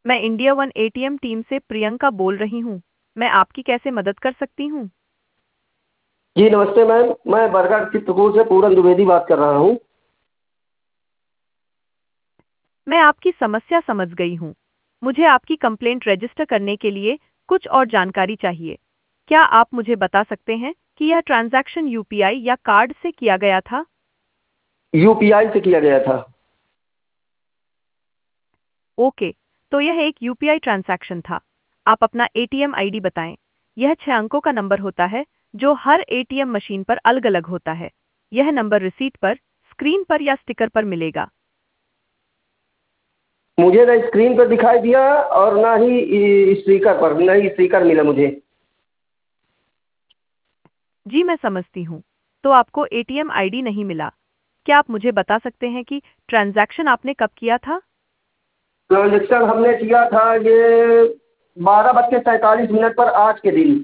मैं India one ATM team से प्रियंका बोल रही हूँ। मैं आपकी कैसे मदद कर सकती हूँ? जी नमस्ते मैम, मैं बरगढ़ चित्रकूट से पूरन द्विवेदी बात कर रहा हूँ। मैं आपकी समस्या समझ गई हूँ। मुझे आपकी कंप्लेंट रजिस्टर करने के लिए कुछ और जानकारी चाहिए। क्या आप मुझे बता सकते हैं कि यह ट्रांजैक्शन यूपीआई या कार्ड से किया गया था? यूपीआई से किया गया था। ओके, तो यह एक यूपीआई ट्रांजैक्शन था। आप अपना एटीएम आईडी बताएं। यह 6 अंकों का नंबर होता है जो हर एटीएम मशीन पर अलग-अलग होता है। यह नंबर रिसीट पर, स्क्रीन पर या स्टिकर पर मिलेगा। मुझे ना स्क्रीन पर दिखाई दिया और ना ही स्पीकर पर, ना ही स्पीकर मिला मुझे। जी मैं समझती हूँ। तो आपको एटीएम आईडी नहीं मिला। क्या आप मुझे बता सकते हैं कि ट्रांजैक्शन आपने कब किया था? ट्रांजेक्शन हमने किया था ये 12:43 पर आज के दिन।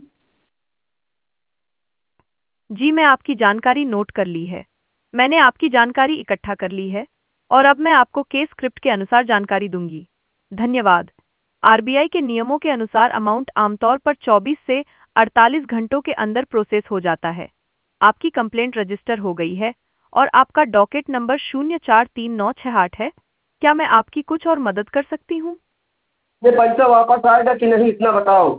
जी मैं आपकी जानकारी नोट कर ली है। मैंने आपकी जानकारी इकट्ठा कर ली है और अब मैं आपको केस स्क्रिप्ट के अनुसार जानकारी दूंगी। धन्यवाद। आरबीआई के नियमों के अनुसार अमाउंट आमतौर पर 24 से 48 घंटों के अंदर प्रोसेस हो जाता है। आपकी कंप्लेंट रजिस्टर हो गई है और आपका डॉकेट नंबर 043968 है। क्या मैं आपकी कुछ और मदद कर सकती हूँ? ये पैसा वापस आएगा कि नहीं इतना बताओ।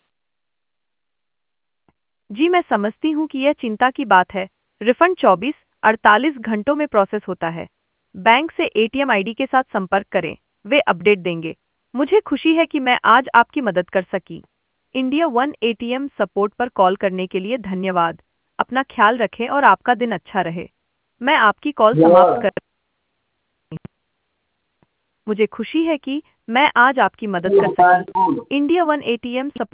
जी मैं समझती हूँ कि यह चिंता की बात है। रिफंड 24-48 घंटों में प्रोसेस होता है। बैंक से एटीएम आईडी के साथ संपर्क करें, वे अपडेट देंगे। मुझे खुशी है कि मैं आज आपकी मदद कर सकी। इंडिया वन एटीएम सपोर्ट पर कॉल करने के लिए धन्यवाद। अपना ख्याल रखें और आपका दिन अच्छा रहे। मैं आपकी कॉल समाप्त धन्यवाद। कर। मुझे खुशी है कि मैं आज आपकी मदद ये कर होता सकी। है। India one ATM